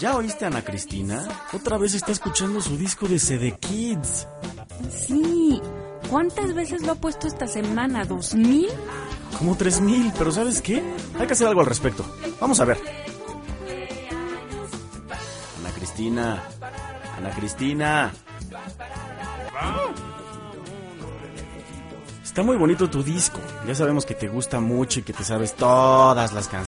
¿Ya oíste a Ana Cristina? Otra vez está escuchando su disco de CD Kids. Sí. ¿Cuántas veces lo ha puesto esta semana? ¿2000? Como 3000, pero ¿sabes qué? Hay que hacer algo al respecto. Vamos a ver. Ana Cristina. Ana Cristina. Está muy bonito tu disco. Ya sabemos que te gusta mucho y que te sabes todas las canciones.